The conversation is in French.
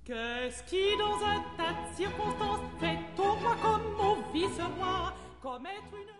Qu'est-ce qui, dans un tas de circonstances, fait au roi comme au vice-roi, commettre une